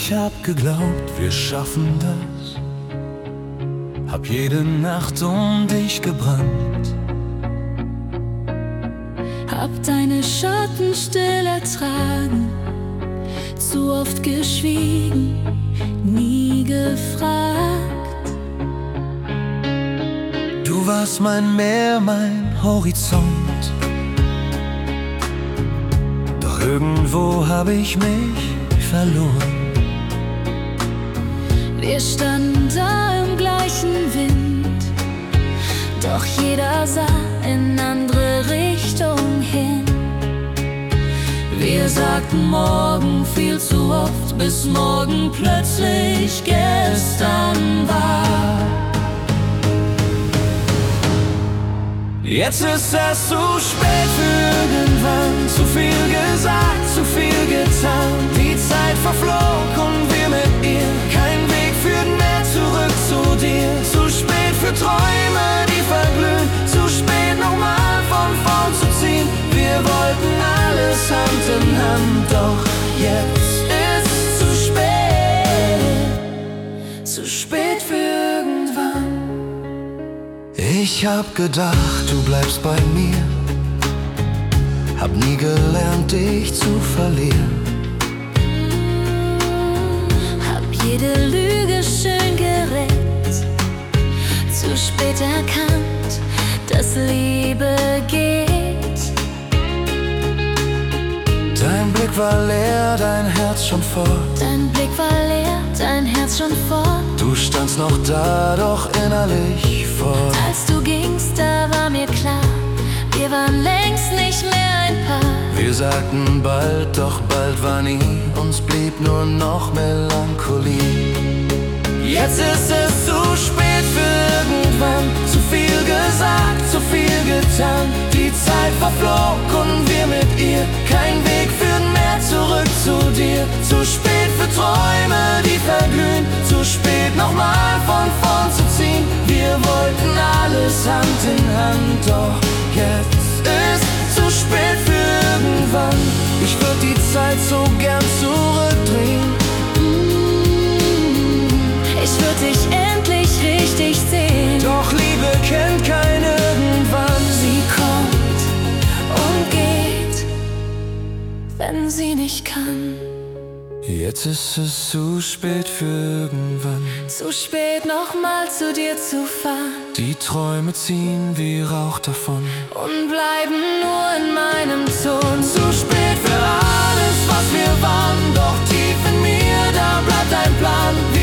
Ich hab geglaubt, wir schaffen das. Hab jede Nacht um dich gebrannt. Hab deine Schatten still ertragen, zu oft geschwiegen, nie gefragt. Du warst mein Meer, mein Horizont. Doch irgendwo hab ich mich verloren. Wir standen da im gleichen Wind, doch jeder sah in andere Richtung hin. Wir sagten morgen viel zu oft, bis morgen plötzlich gestern war. Jetzt ist es zu spät für irgendwann. Zu viel gesagt, zu viel getan. Die Zeit verflog und wir mit ihr. Kein Weg führt mehr zurück zu dir. Zu spät für Träume, die verglühen. Zu spät nochmal von vorn zu ziehen. Wir wollten alles Hand in Hand, doch jetzt ist zu spät. Zu spät für irgendwann. Ich hab gedacht, du bleibst bei mir. Hab nie gelernt, dich zu verlieren. Hab jede Lüge schön geredet, zu spät erkannt, dass Liebe geht. Dein Blick war leer, dein Herz schon fort. Dein Blick war leer, dein Herz schon fort. Du standst noch da, doch innerlich fort. Als du gingst, da war mir klar, wir waren längst nicht mehr ein Paar. Wir sagten bald, doch bald war nie. Uns blieb nur noch Melancholie. Jetzt ist es zu spät für irgendwann. Zu viel gesagt, zu viel getan. Die Zeit verflog und wir mit ihr. Kein Weg führt mehr zurück zu dir. Zu spät für Träume, die verglühen. Zu spät nochmal von vorn zu ziehen. Wir wollten alles Hand in Hand, doch jetzt ist zu spät für irgendwann. Ich würd die Zeit so gern zurückdrehen. Ich würd dich endlich richtig sehen. Doch Liebe kennt kein Irgendwann. Sie kommt und geht, wenn sie nicht kann. Jetzt ist es zu spät für irgendwann. Zu spät nochmal zu dir zu fahren. Die Träume ziehen wie Rauch davon Und bleiben nur in meinem Ton. Zu spät für alles, was wir waren. Doch tief in mir, da bleibt ein Plan.